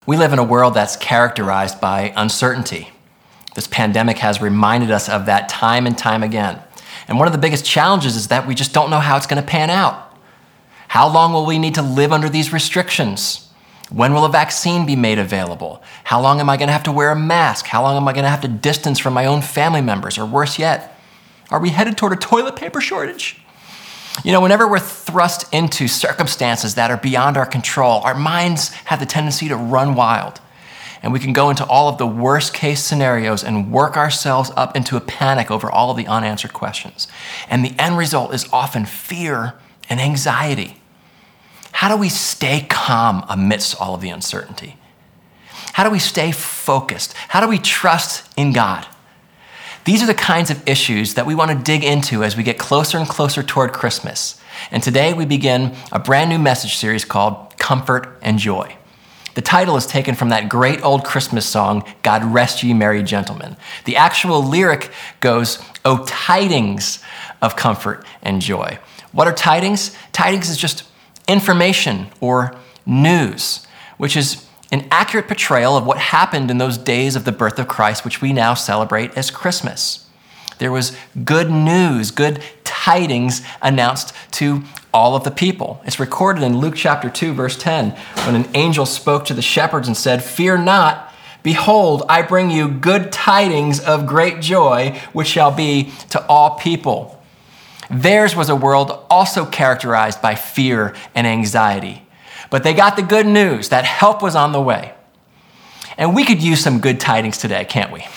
We live in a world that's characterized by uncertainty. This pandemic has reminded us of that time and time again. And one of the biggest challenges is that we just don't know how it's going to pan out. How long will we need to live under these restrictions? When will a vaccine be made available? How long am I going to have to wear a mask? How long am I going to have to distance from my own family members? Or worse yet, are we headed toward a toilet paper shortage? Whenever we're thrust into circumstances that are beyond our control, our minds have the tendency to run wild. And we can go into all of the worst case scenarios and work ourselves up into a panic over all of the unanswered questions. And the end result is often fear and anxiety. How do we stay calm amidst all of the uncertainty? How do we stay focused? How do we trust in God? These are the kinds of issues that we want to dig into as we get closer and closer toward Christmas. And today we begin a brand new message series called Comfort and Joy. The title is taken from that great old Christmas song, God Rest Ye Merry Gentlemen. The actual lyric goes, "O tidings of comfort and joy." What are tidings? Tidings is just information or news, which is an accurate portrayal of what happened in those days of the birth of Christ, which we now celebrate as Christmas. There was good news, good tidings announced to all of the people. It's recorded in Luke chapter 2, verse 10, when an angel spoke to the shepherds and said, "Fear not, behold, I bring you good tidings of great joy, which shall be to all people." Theirs was a world also characterized by fear and anxiety. But they got the good news that help was on the way. And we could use some good tidings today, can't we?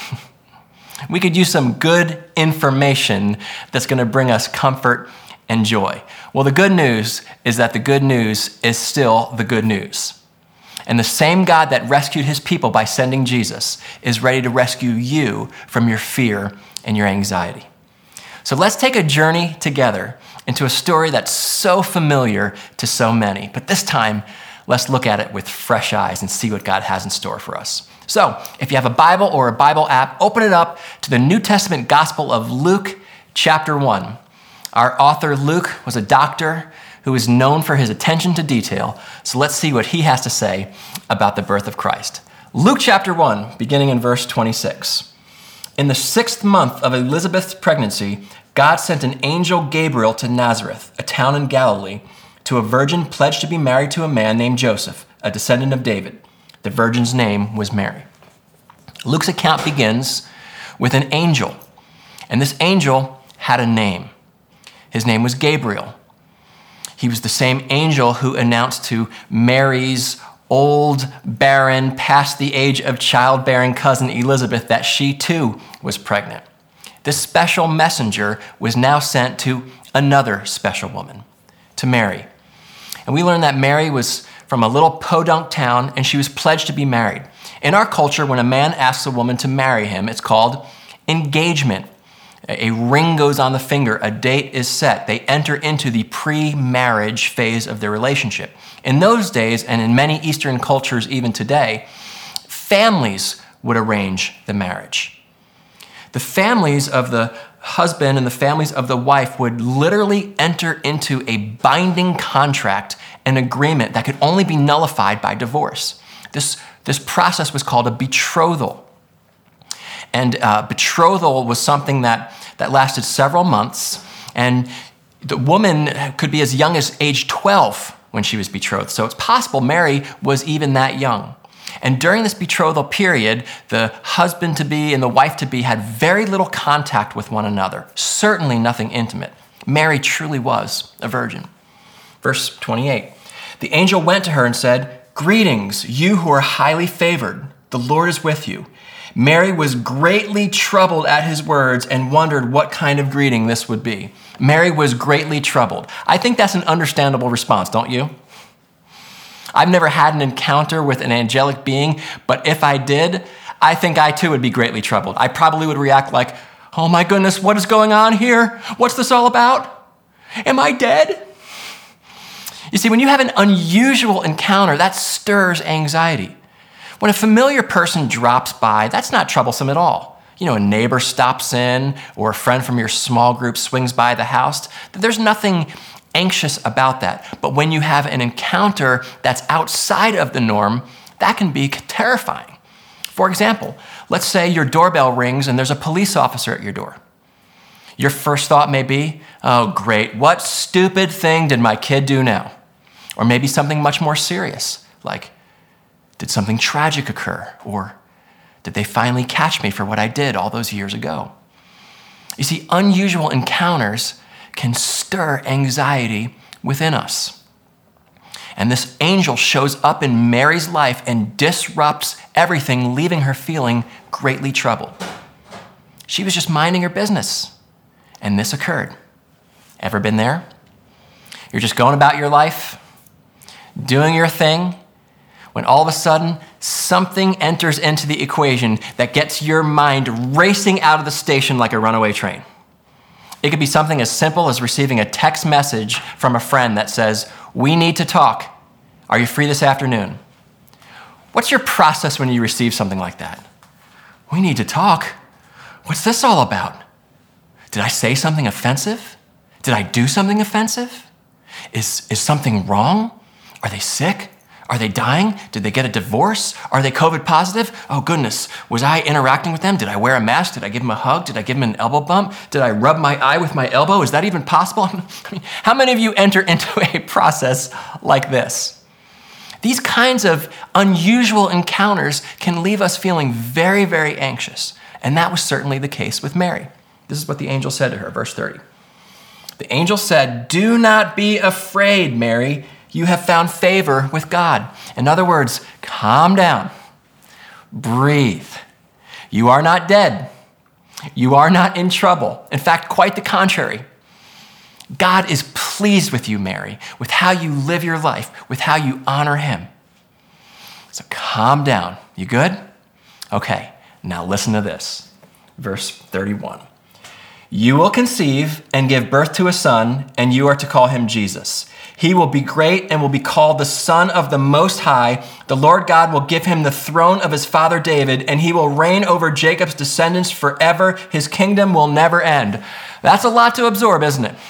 We could use some good information that's going to bring us comfort and joy. Well, the good news is that the good news is still the good news. And the same God that rescued his people by sending Jesus is ready to rescue you from your fear and your anxiety. So let's take a journey together into a story that's so familiar to so many. But this time, let's look at it with fresh eyes and see what God has in store for us. So if you have a Bible or a Bible app, open it up to the New Testament Gospel of Luke chapter 1. Our author, Luke, was a doctor who is known for his attention to detail. So let's see what he has to say about the birth of Christ. Luke chapter 1, beginning in verse 26. In the 6th month of Elizabeth's pregnancy, God sent an angel Gabriel to Nazareth, a town in Galilee, to a virgin pledged to be married to a man named Joseph, a descendant of David. The virgin's name was Mary. Luke's account begins with an angel, and this angel had a name. His name was Gabriel. He was the same angel who announced to Mary's old, barren, past the age of childbearing cousin Elizabeth that she too was pregnant. This special messenger was now sent to another special woman, to Mary. And we learn that Mary was from a little podunk town and she was pledged to be married. In our culture, when a man asks a woman to marry him, it's called engagement. A ring goes on the finger, a date is set. They enter into the pre-marriage phase of their relationship. In those days, and in many Eastern cultures even today, families would arrange the marriage. The families of the husband and the families of the wife would literally enter into a binding contract, an agreement that could only be nullified by divorce. This process was called a betrothal. And betrothal was something that lasted several months, and the woman could be as young as age 12 when she was betrothed. So it's possible Mary was even that young. And during this betrothal period, the husband-to-be and the wife-to-be had very little contact with one another, certainly nothing intimate. Mary truly was a virgin. Verse 28, the angel went to her and said, "Greetings, you who are highly favored. The Lord is with you." Mary was greatly troubled at his words and wondered what kind of greeting this would be. Mary was greatly troubled. I think that's an understandable response, don't you? I've never had an encounter with an angelic being, but if I did, I think I too would be greatly troubled. I probably would react like, "Oh my goodness, what is going on here? What's this all about? Am I dead?" You see, when you have an unusual encounter, that stirs anxiety. When a familiar person drops by, that's not troublesome at all. A neighbor stops in or a friend from your small group swings by the house. There's nothing anxious about that. But when you have an encounter that's outside of the norm, that can be terrifying. For example, let's say your doorbell rings and there's a police officer at your door. Your first thought may be, oh, great, what stupid thing did my kid do now? Or maybe something much more serious, like, did something tragic occur? Or did they finally catch me for what I did all those years ago? You see, unusual encounters can stir anxiety within us. And this angel shows up in Mary's life and disrupts everything, leaving her feeling greatly troubled. She was just minding her business, and this occurred. Ever been there? You're just going about your life, doing your thing, when all of a sudden something enters into the equation that gets your mind racing out of the station like a runaway train. It could be something as simple as receiving a text message from a friend that says, "We need to talk. Are you free this afternoon?" What's your process when you receive something like that? We need to talk? What's this all about? Did I say something offensive? Did I do something offensive? Is something wrong? Are they sick? Are they dying? Did they get a divorce? Are they COVID positive? Oh goodness, was I interacting with them? Did I wear a mask? Did I give them a hug? Did I give them an elbow bump? Did I rub my eye with my elbow? Is that even possible? How many of you enter into a process like this? These kinds of unusual encounters can leave us feeling very, very anxious. And that was certainly the case with Mary. This is what the angel said to her, verse 30. The angel said, "Do not be afraid, Mary. You have found favor with God." In other words, calm down, breathe. You are not dead. You are not in trouble. In fact, quite the contrary. God is pleased with you, Mary, with how you live your life, with how you honor him. So calm down. You good? Okay, now listen to this. Verse 31. You will conceive and give birth to a son, and you are to call him Jesus. He will be great and will be called the Son of the Most High. The Lord God will give him the throne of his father David, and he will reign over Jacob's descendants forever. His kingdom will never end. That's a lot to absorb, isn't it?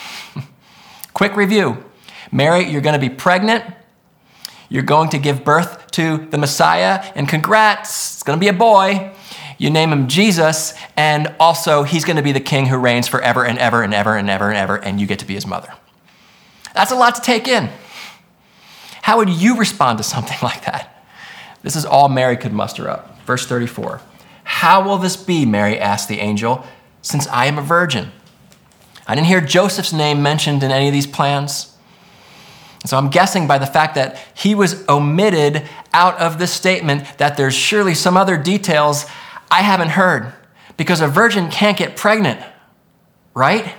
Quick review. Mary, you're going to be pregnant. You're going to give birth to the Messiah, and congrats, it's going to be a boy. You name him Jesus, and also he's going to be the king who reigns forever and ever and ever and ever and ever, and you get to be his mother. That's a lot to take in. How would you respond to something like that? This is all Mary could muster up. Verse 34. How will this be, Mary asked the angel, since I am a virgin? I didn't hear Joseph's name mentioned in any of these plans. So I'm guessing by the fact that he was omitted out of this statement that there's surely some other details I haven't heard, because a virgin can't get pregnant, right?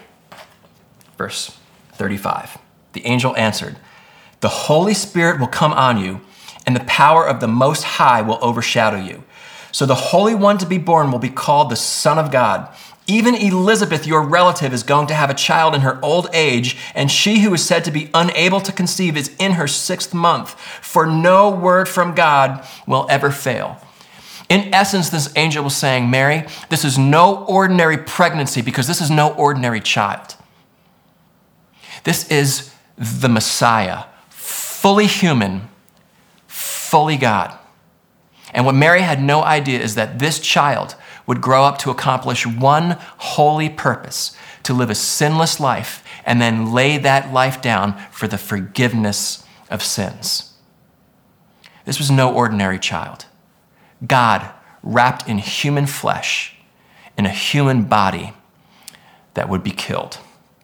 Verse 35. The angel answered, "The Holy Spirit will come on you, and the power of the Most High will overshadow you. So the Holy One to be born will be called the Son of God. Even Elizabeth, your relative, is going to have a child in her old age, and she who is said to be unable to conceive is in her 6th month, for no word from God will ever fail." In essence, this angel was saying, Mary, this is no ordinary pregnancy because this is no ordinary child. This is the Messiah, fully human, fully God. And what Mary had no idea is that this child would grow up to accomplish one holy purpose, to live a sinless life and then lay that life down for the forgiveness of sins. This was no ordinary child. God wrapped in human flesh, in a human body that would be killed.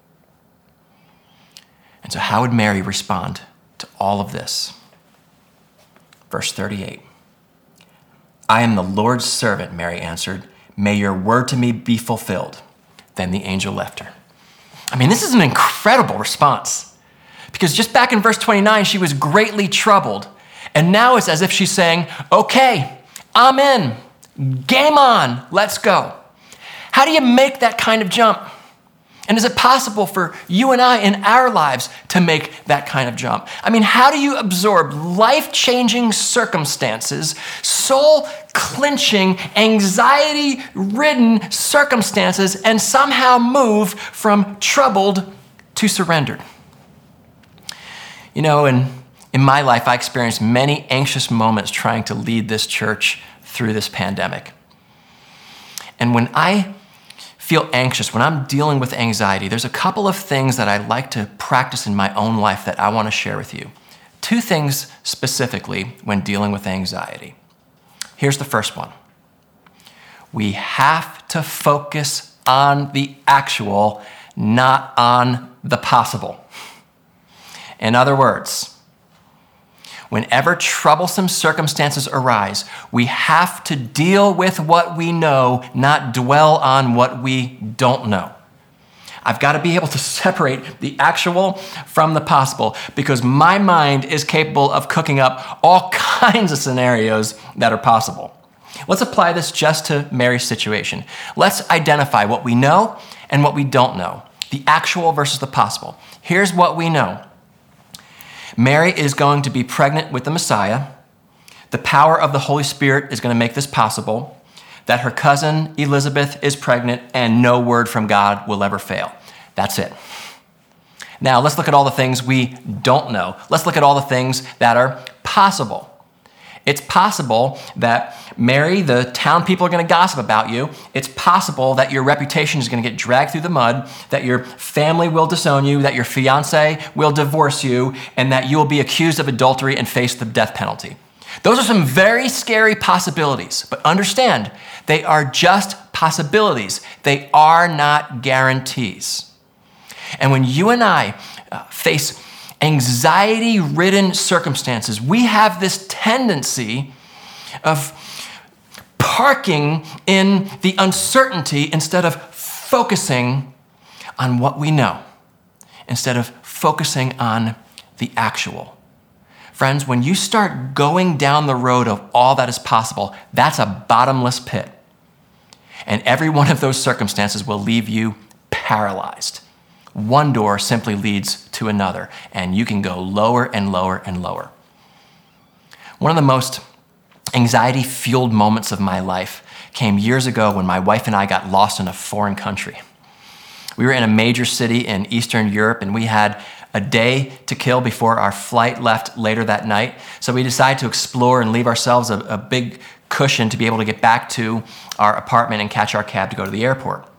And so how would Mary respond to all of this? Verse 38. I am the Lord's servant, Mary answered. May your word to me be fulfilled. Then the angel left her. I mean, this is an incredible response, because just back in verse 29, she was greatly troubled. And now it's as if she's saying, okay, I'm in. Game on. Let's go. How do you make that kind of jump? And is it possible for you and I in our lives to make that kind of jump? I mean, how do you absorb life-changing circumstances, soul-clenching, anxiety-ridden circumstances, and somehow move from troubled to surrendered? You know, in In my life, I experienced many anxious moments trying to lead this church through this pandemic. And when I feel anxious, when I'm dealing with anxiety, there's a couple of things that I like to practice in my own life that I want to share with you. 2 things specifically when dealing with anxiety. Here's the first one. We have to focus on the actual, not on the possible. In other words, whenever troublesome circumstances arise, we have to deal with what we know, not dwell on what we don't know. I've got to be able to separate the actual from the possible because my mind is capable of cooking up all kinds of scenarios that are possible. Let's apply this just to Mary's situation. Let's identify what we know and what we don't know, the actual versus the possible. Here's what we know. Mary is going to be pregnant with the Messiah. The power of the Holy Spirit is going to make this possible. That her cousin Elizabeth is pregnant and no word from God will ever fail. That's it. Now let's look at all the things we don't know. Let's look at all the things that are possible. It's possible that Mary, the town people are going to gossip about you. It's possible that your reputation is going to get dragged through the mud, that your family will disown you, that your fiance will divorce you, and that you will be accused of adultery and face the death penalty. Those are some very scary possibilities, but understand, they are just possibilities. They are not guarantees. And when you and I face anxiety-ridden circumstances, we have this tendency of parking in the uncertainty instead of focusing on what we know, instead of focusing on the actual. Friends, when you start going down the road of all that is possible, that's a bottomless pit. And every one of those circumstances will leave you paralyzed. One door simply leads to another, and you can go lower and lower and lower. One of the most anxiety-fueled moments of my life came years ago when my wife and I got lost in a foreign country. We were in a major city in Eastern Europe, and we had a day to kill before our flight left later that night. So we decided to explore and leave ourselves a big cushion to be able to get back to our apartment and catch our cab to go to the airport.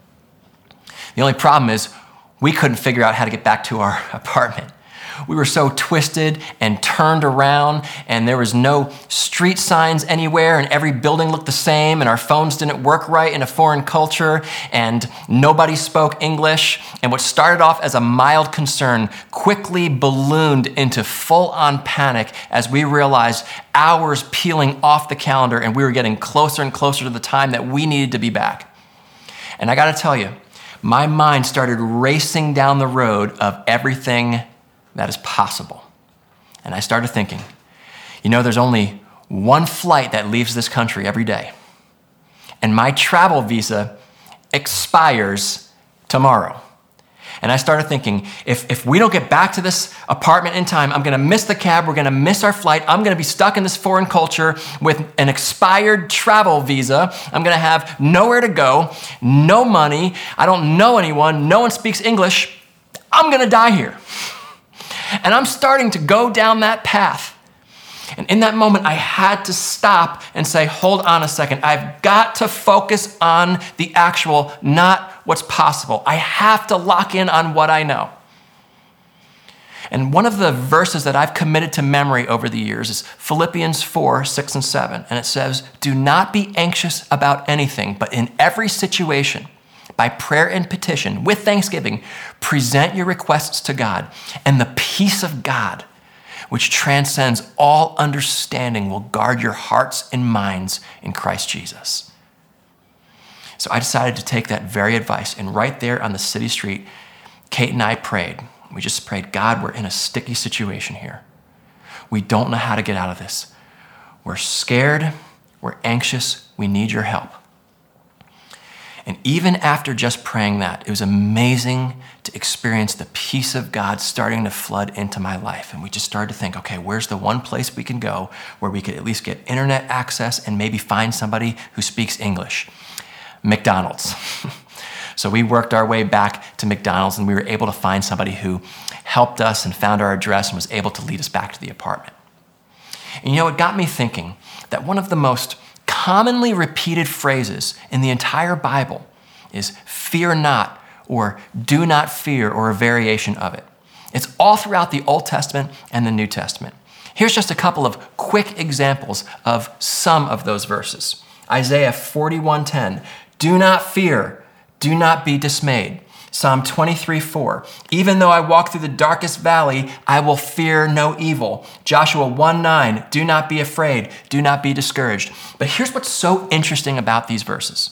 The only problem is we couldn't figure out how to get back to our apartment. We were so twisted and turned around, and there was no street signs anywhere, and every building looked the same, and our phones didn't work right in a foreign culture, and nobody spoke English. And what started off as a mild concern quickly ballooned into full-on panic as we realized hours peeling off the calendar, and we were getting closer and closer to the time that we needed to be back. And I gotta tell you, my mind started racing down the road of everything that is possible. And I started thinking, there's only one flight that leaves this country every day. And my travel visa expires tomorrow. And I started thinking, if we don't get back to this apartment in time, I'm going to miss the cab, we're going to miss our flight, I'm going to be stuck in this foreign culture with an expired travel visa, I'm going to have nowhere to go, no money, I don't know anyone, no one speaks English, I'm going to die here. And I'm starting to go down that path. And in that moment, I had to stop and say, hold on a second. I've got to focus on the actual, not what's possible. I have to lock in on what I know. And one of the verses that I've committed to memory over the years is Philippians 4, 6, and 7. And it says, do not be anxious about anything, but in every situation, by prayer and petition, with thanksgiving, present your requests to God, and the peace of God, which transcends all understanding, will guard your hearts and minds in Christ Jesus. So I decided to take that very advice, and right there on the city street, Kate and I prayed. We just prayed, God, we're in a sticky situation here. We don't know how to get out of this. We're scared, we're anxious, we need your help. And even after just praying that, it was amazing to experience the peace of God starting to flood into my life. And we just started to think, okay, where's the one place we can go where we could at least get internet access and maybe find somebody who speaks English? McDonald's. So we worked our way back to McDonald's, and we were able to find somebody who helped us and found our address and was able to lead us back to the apartment. And it got me thinking that one of the most commonly repeated phrases in the entire Bible is fear not, or do not fear, or a variation of it. It's all throughout the Old Testament and the New Testament. Here's just a couple of quick examples of some of those verses. Isaiah 41:10, do not fear, do not be dismayed. Psalm 23:4, even though I walk through the darkest valley, I will fear no evil. Joshua 1:9, do not be afraid, do not be discouraged. But here's what's so interesting about these verses.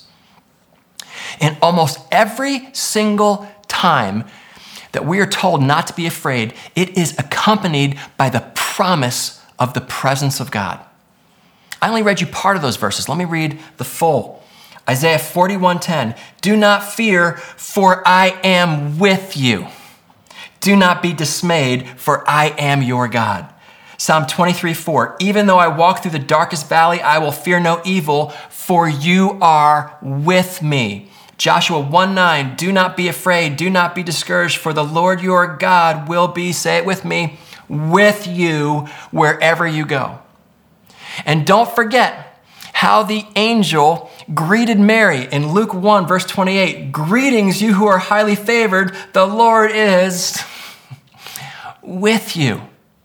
In almost every single time that we are told not to be afraid, it is accompanied by the promise of the presence of God. I only read you part of those verses. Let me read the full. Isaiah 41:10, do not fear, for I am with you. Do not be dismayed, for I am your God. Psalm 23:4, even though I walk through the darkest valley, I will fear no evil, for you are with me. Joshua 1:9, do not be afraid, do not be discouraged, for the Lord your God will be, say it with me, with you wherever you go. And don't forget how the angel greeted Mary in Luke 1, verse 28. Greetings, you who are highly favored. The Lord is with you.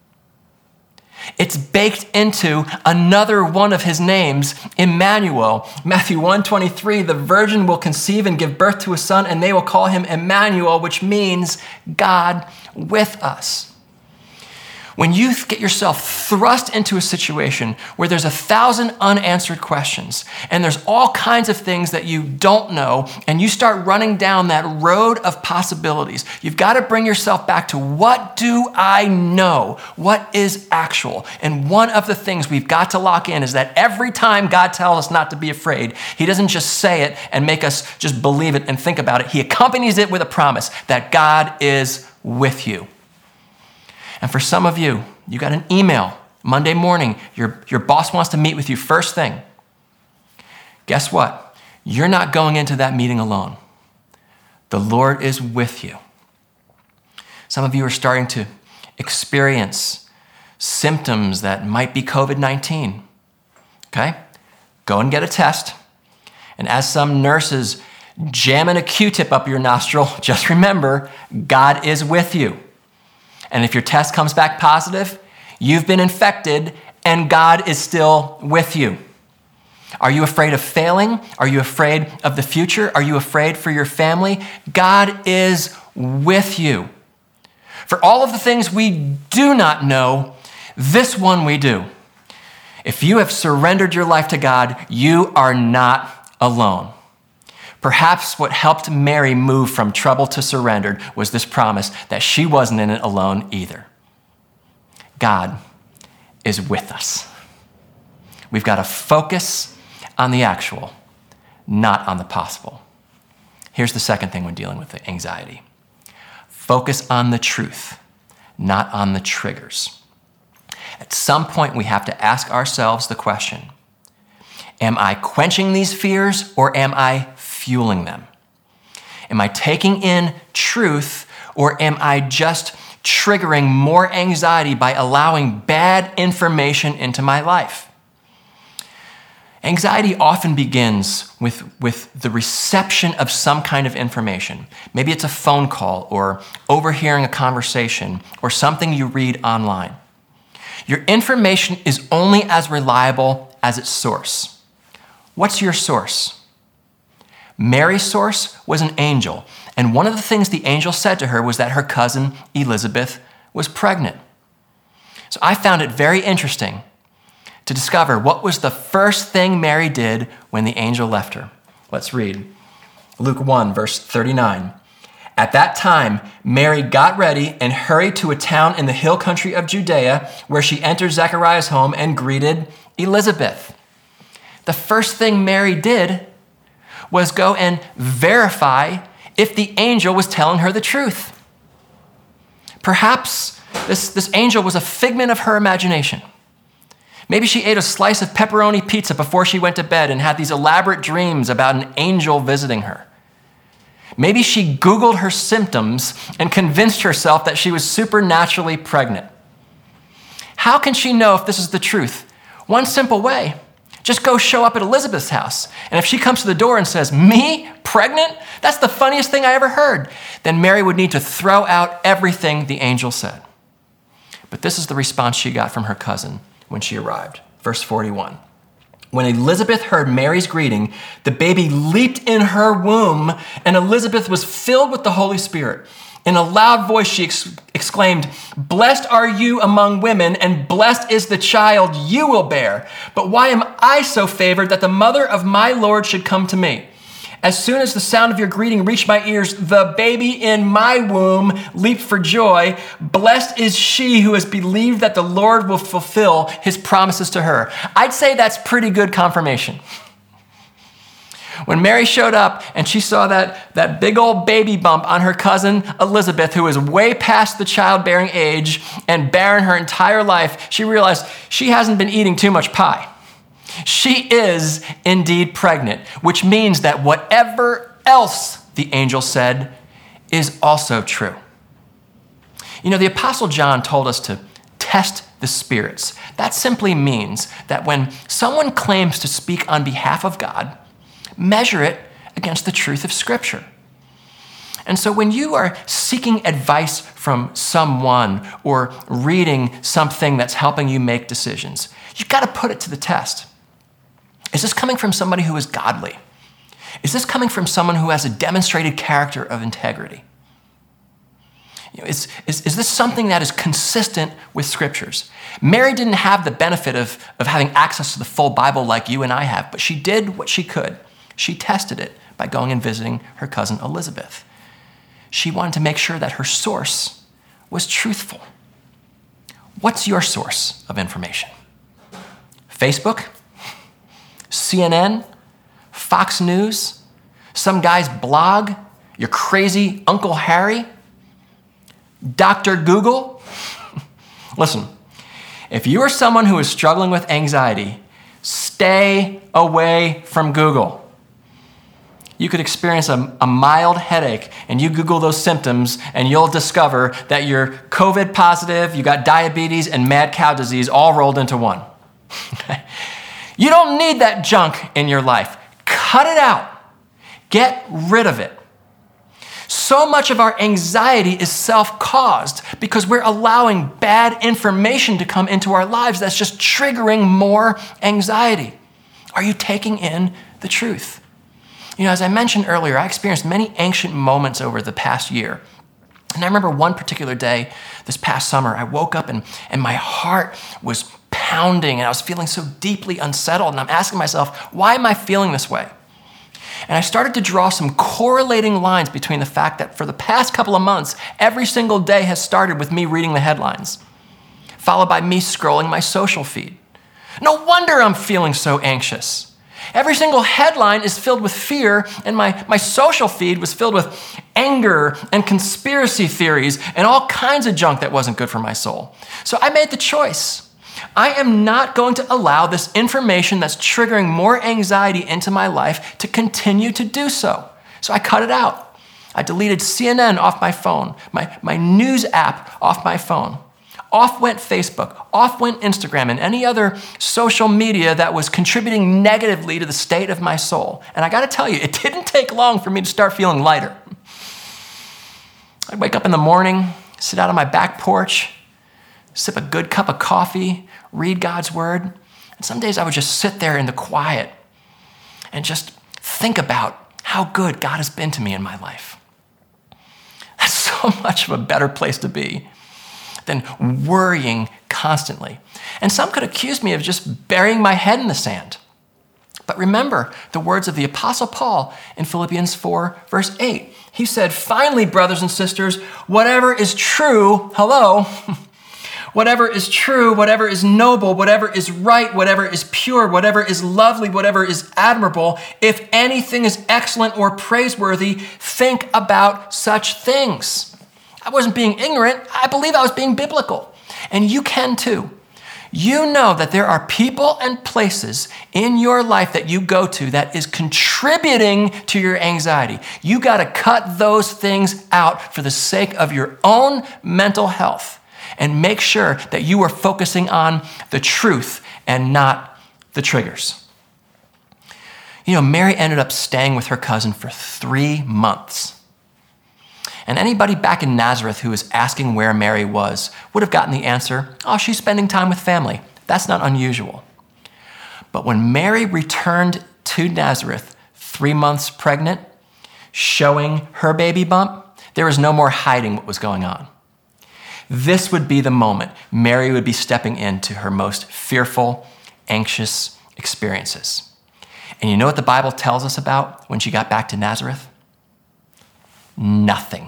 It's baked into another one of his names, Emmanuel. Matthew 1:23, the virgin will conceive and give birth to a son, and they will call him Emmanuel, which means God with us. When you get yourself thrust into a situation where there's 1,000 unanswered questions and there's all kinds of things that you don't know, and you start running down that road of possibilities, you've got to bring yourself back to, what do I know? What is actual? And one of the things we've got to lock in is that every time God tells us not to be afraid, he doesn't just say it and make us just believe it and think about it. He accompanies it with a promise that God is with you. And for some of you, you got an email Monday morning. Your boss wants to meet with you first thing. Guess what? You're not going into that meeting alone. The Lord is with you. Some of you are starting to experience symptoms that might be COVID-19. Okay? Go and get a test. And as some nurses jamming a Q-tip up your nostril, just remember, God is with you. And if your test comes back positive, you've been infected and God is still with you. Are you afraid of failing? Are you afraid of the future? Are you afraid for your family? God is with you. For all of the things we do not know, this one we do. If you have surrendered your life to God, you are not alone. Perhaps what helped Mary move from trouble to surrendered was this promise that she wasn't in it alone either. God is with us. We've got to focus on the actual, not on the possible. Here's the second thing when dealing with anxiety. Focus on the truth, not on the triggers. At some point, we have to ask ourselves the question, am I quenching these fears or am I fueling them? Am I taking in truth or am I just triggering more anxiety by allowing bad information into my life? Anxiety often begins with the reception of some kind of information. Maybe it's a phone call or overhearing a conversation or something you read online. Your information is only as reliable as its source. What's your source? Mary's source was an angel, and one of the things the angel said to her was that her cousin Elizabeth was pregnant. So I found it very interesting to discover what was the first thing Mary did when the angel left her. Let's read Luke 1, verse 39. At that time, Mary got ready and hurried to a town in the hill country of Judea, where she entered Zechariah's home and greeted Elizabeth. The first thing Mary did was go and verify if the angel was telling her the truth. Perhaps this angel was a figment of her imagination. Maybe she ate a slice of pepperoni pizza before she went to bed and had these elaborate dreams about an angel visiting her. Maybe she Googled her symptoms and convinced herself that she was supernaturally pregnant. How can she know if this is the truth? One simple way. Just go show up at Elizabeth's house. And if she comes to the door and says, "Me? Pregnant? That's the funniest thing I ever heard," then Mary would need to throw out everything the angel said. But this is the response she got from her cousin when she arrived. Verse 41. When Elizabeth heard Mary's greeting, the baby leaped in her womb, and Elizabeth was filled with the Holy Spirit. In a loud voice, she exclaimed, "Blessed are you among women, and blessed is the child you will bear. But why am I so favored that the mother of my Lord should come to me? As soon as the sound of your greeting reached my ears, the baby in my womb leaped for joy. Blessed is she who has believed that the Lord will fulfill his promises to her." I'd say that's pretty good confirmation. When Mary showed up and she saw that big old baby bump on her cousin Elizabeth, who was way past the childbearing age and barren her entire life, she realized she hasn't been eating too much pie. She is indeed pregnant, which means that whatever else the angel said is also true. You know, the Apostle John told us to test the spirits. That simply means that when someone claims to speak on behalf of God, measure it against the truth of Scripture. And so when you are seeking advice from someone or reading something that's helping you make decisions, you've got to put it to the test. Is this coming from somebody who is godly? Is this coming from someone who has a demonstrated character of integrity? You know, is this something that is consistent with Scriptures? Mary didn't have the benefit of having access to the full Bible like you and I have, but she did what she could. She tested it by going and visiting her cousin Elizabeth. She wanted to make sure that her source was truthful. What's your source of information? Facebook? CNN? Fox News? Some guy's blog? Your crazy Uncle Harry? Dr. Google? Listen, if you are someone who is struggling with anxiety, stay away from Google. You could experience a mild headache, and you Google those symptoms, and you'll discover that you're COVID positive, you got diabetes, and mad cow disease all rolled into one. You don't need that junk in your life. Cut it out. Get rid of it. So much of our anxiety is self-caused because we're allowing bad information to come into our lives that's just triggering more anxiety. Are you taking in the truth? You know, as I mentioned earlier, I experienced many anxious moments over the past year. And I remember one particular day this past summer, I woke up and my heart was pounding and I was feeling so deeply unsettled. And I'm asking myself, why am I feeling this way? And I started to draw some correlating lines between the fact that for the past couple of months, every single day has started with me reading the headlines, followed by me scrolling my social feed. No wonder I'm feeling so anxious. Every single headline is filled with fear, and my social feed was filled with anger and conspiracy theories and all kinds of junk that wasn't good for my soul. So I made the choice. I am not going to allow this information that's triggering more anxiety into my life to continue to do so. So I cut it out. I deleted CNN off my phone, my news app off my phone. Off went Facebook, off went Instagram, and any other social media that was contributing negatively to the state of my soul. And I gotta tell you, it didn't take long for me to start feeling lighter. I'd wake up in the morning, sit out on my back porch, sip a good cup of coffee, read God's word. And some days I would just sit there in the quiet and just think about how good God has been to me in my life. That's so much of a better place to be than worrying constantly. And some could accuse me of just burying my head in the sand. But remember the words of the Apostle Paul in Philippians 4, verse 8. He said, "Finally, brothers and sisters, whatever is true," hello, whatever is true, whatever is noble, whatever is right, whatever is pure, whatever is lovely, whatever is admirable, if anything is excellent or praiseworthy, think about such things. I wasn't being ignorant. I believe I was being biblical. And you can too. you know that there are people and places in your life that you go to that is contributing to your anxiety. You got to cut those things out for the sake of your own mental health and make sure that you are focusing on the truth and not the triggers. You know, Mary ended up staying with her cousin for 3 months. And anybody back in Nazareth who was asking where Mary was would have gotten the answer, oh, she's spending time with family. That's not unusual. But when Mary returned to Nazareth, 3 months pregnant, showing her baby bump, there was no more hiding what was going on. This would be the moment Mary would be stepping into her most fearful, anxious experiences. And you know what the Bible tells us about when she got back to Nazareth? Nothing.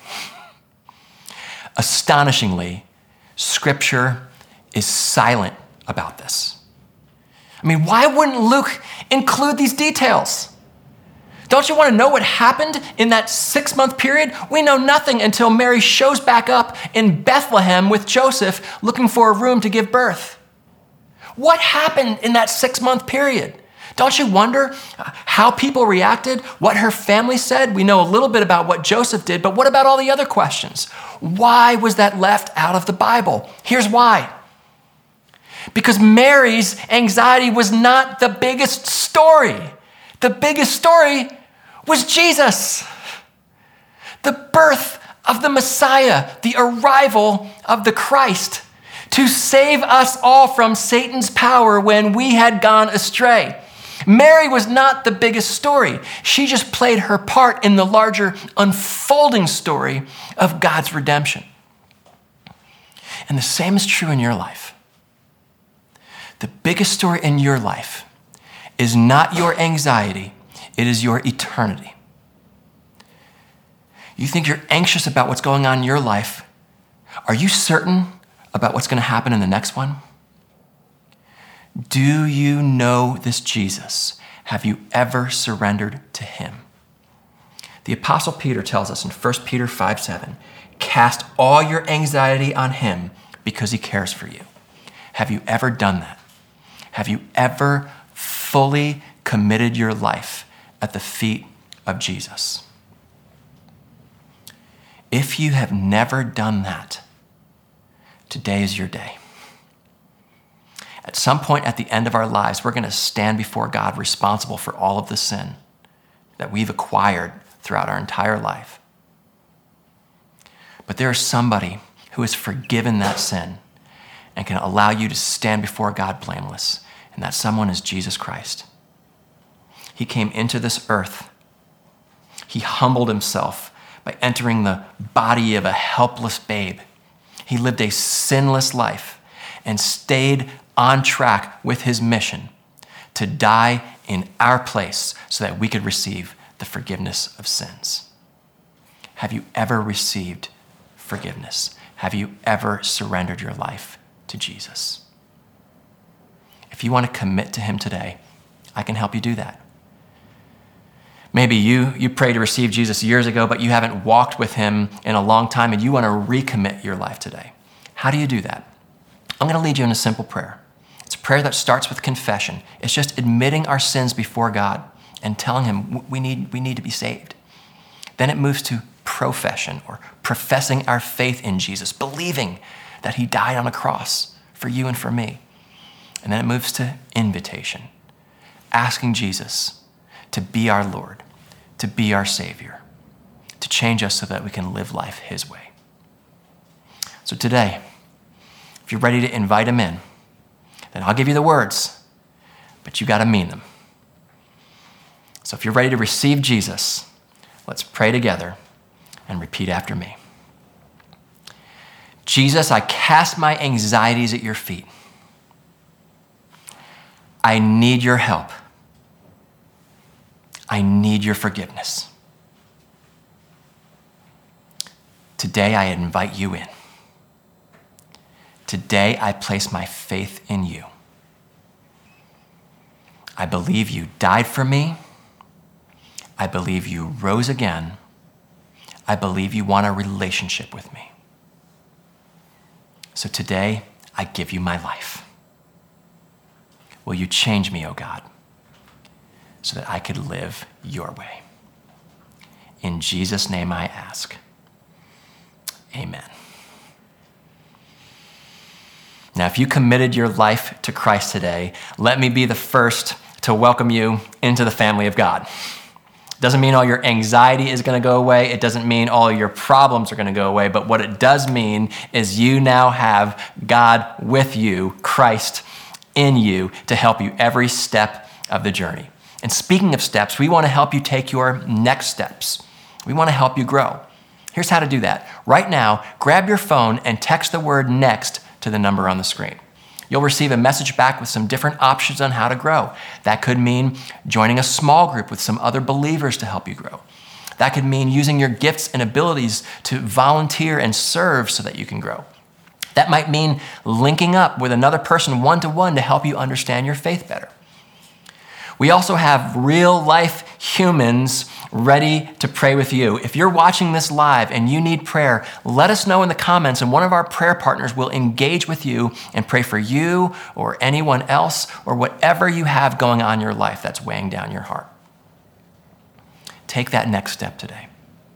Astonishingly, Scripture is silent about this. I mean, why wouldn't Luke include these details? Don't you want to know what happened in that 6-month period? We know nothing until Mary shows back up in Bethlehem with Joseph looking for a room to give birth. What happened in that 6-month period? Don't you wonder how people reacted, what her family said? We know a little bit about what Joseph did, but what about all the other questions? Why was that left out of the Bible? Here's why. Because Mary's anxiety was not the biggest story. The biggest story was Jesus. The birth of the Messiah, the arrival of the Christ to save us all from Satan's power when we had gone astray. Mary was not the biggest story. She just played her part in the larger unfolding story of God's redemption. And the same is true in your life. The biggest story in your life is not your anxiety, it is your eternity. You think you're anxious about what's going on in your life. Are you certain about what's going to happen in the next one? Do you know this Jesus? Have you ever surrendered to him? The Apostle Peter tells us in 1 Peter 5:7, cast all your anxiety on him because he cares for you. Have you ever done that? Have you ever fully committed your life at the feet of Jesus? If you have never done that, today is your day. At some point at the end of our lives, we're going to stand before God responsible for all of the sin that we've acquired throughout our entire life. But there is somebody who has forgiven that sin and can allow you to stand before God blameless, and that someone is Jesus Christ. He came into this earth. He humbled himself by entering the body of a helpless babe. He lived a sinless life and stayed on track with his mission to die in our place so that we could receive the forgiveness of sins. Have you ever received forgiveness? Have you ever surrendered your life to Jesus? If you want to commit to him today, I can help you do that. Maybe you prayed to receive Jesus years ago, but you haven't walked with him in a long time and you want to recommit your life today. How do you do that? I'm going to lead you in a simple prayer. It's a prayer that starts with confession. It's just admitting our sins before God and telling him we need to be saved. Then it moves to profession, or professing our faith in Jesus, believing that he died on a cross for you and for me. And then it moves to invitation, asking Jesus to be our Lord, to be our Savior, to change us so that we can live life his way. So today, if you're ready to invite him in, then I'll give you the words, but you got to mean them. So if you're ready to receive Jesus, let's pray together and repeat after me. Jesus, I cast my anxieties at your feet. I need your help. I need your forgiveness. Today I invite you in. Today I place my faith in you. I believe you died for me. I believe you rose again. I believe you want a relationship with me. So today I give you my life. Will you change me, O God, so that I could live your way? In Jesus' name I ask. Amen. Now, if you committed your life to Christ today, let me be the first to welcome you into the family of God. Doesn't mean all your anxiety is going to go away. It doesn't mean all your problems are going to go away. But what it does mean is you now have God with you, Christ in you, to help you every step of the journey. And speaking of steps, we want to help you take your next steps. We want to help you grow. Here's how to do that. Right now, grab your phone and text the word NEXT to the number on the screen. You'll receive a message back with some different options on how to grow. That could mean joining a small group with some other believers to help you grow. That could mean using your gifts and abilities to volunteer and serve so that you can grow. That might mean linking up with another person one-to-one to help you understand your faith better. We also have real-life humans ready to pray with you. If you're watching this live and you need prayer, let us know in the comments, and one of our prayer partners will engage with you and pray for you or anyone else or whatever you have going on in your life that's weighing down your heart. Take that next step today.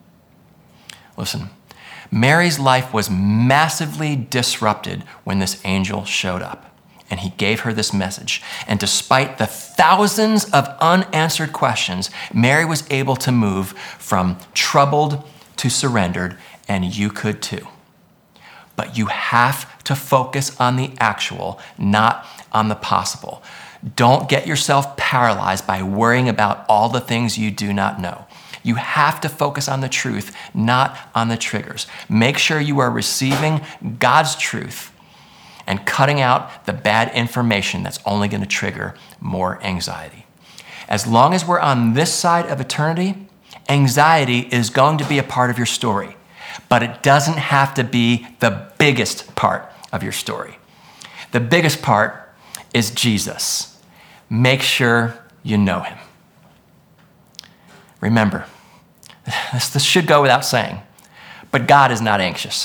Listen, Mary's life was massively disrupted when this angel showed up. And he gave her this message. And despite the thousands of unanswered questions, Mary was able to move from troubled to surrendered, and you could too. But you have to focus on the actual, not on the possible. Don't get yourself paralyzed by worrying about all the things you do not know. You have to focus on the truth, not on the triggers. Make sure you are receiving God's truth and cutting out the bad information that's only going to trigger more anxiety. As long as we're on this side of eternity, anxiety is going to be a part of your story, but it doesn't have to be the biggest part of your story. The biggest part is Jesus. Make sure you know him. Remember, this should go without saying, but God is not anxious.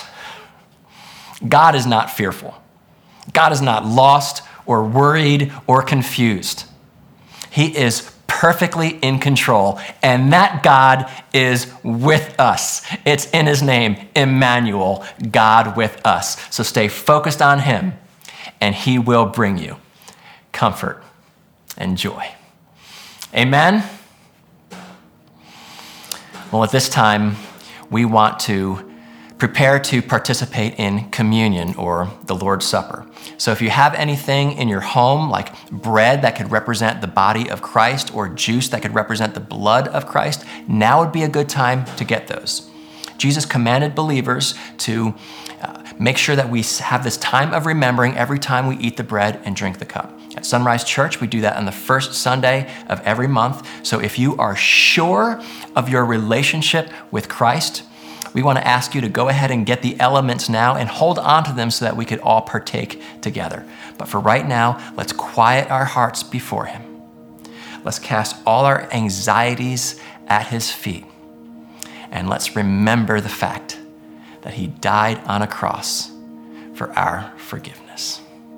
God is not fearful. God is not lost or worried or confused. He is perfectly in control, and that God is with us. It's in his name, Emmanuel, God with us. So stay focused on him, and he will bring you comfort and joy. Amen? Well, at this time, we want to prepare to participate in communion, or the Lord's Supper. So if you have anything in your home, like bread that could represent the body of Christ or juice that could represent the blood of Christ, now would be a good time to get those. Jesus commanded believers to make sure that we have this time of remembering every time we eat the bread and drink the cup. At Sunrise Church, we do that on the first Sunday of every month. So if you are sure of your relationship with Christ, we want to ask you to go ahead and get the elements now and hold on to them so that we could all partake together. But for right now, let's quiet our hearts before him. Let's cast all our anxieties at his feet. And let's remember the fact that he died on a cross for our forgiveness.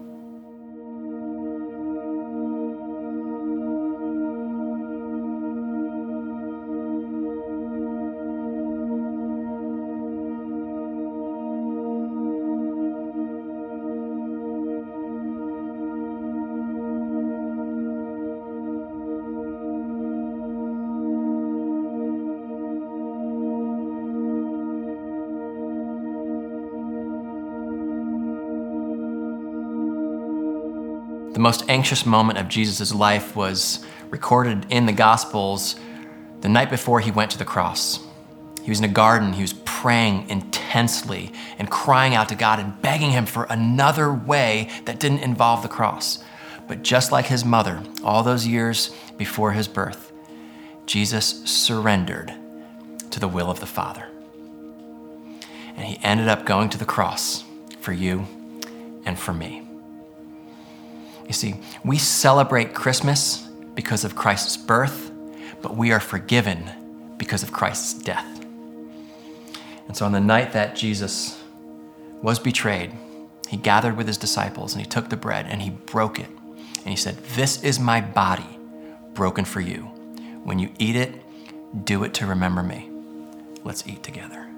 The most anxious moment of Jesus' life was recorded in the Gospels the night before he went to the cross. He was in a garden, he was praying intensely and crying out to God and begging him for another way that didn't involve the cross. But just like his mother, all those years before his birth, Jesus surrendered to the will of the Father. And he ended up going to the cross for you and for me. You see, we celebrate Christmas because of Christ's birth, but we are forgiven because of Christ's death. And so on the night that Jesus was betrayed, he gathered with his disciples and he took the bread and he broke it. And he said, "This is my body broken for you. When you eat it, do it to remember me." Let's eat together.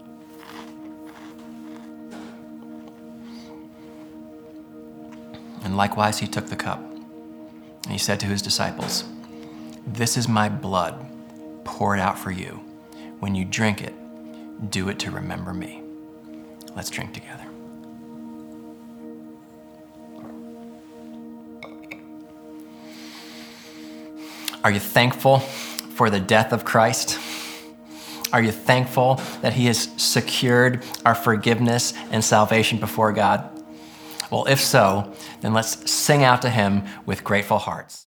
And likewise, he took the cup, and he said to his disciples, "This is my blood poured out for you. When you drink it, do it to remember me." Let's drink together. Are you thankful for the death of Christ? Are you thankful that he has secured our forgiveness and salvation before God? Well, if so, then let's sing out to him with grateful hearts.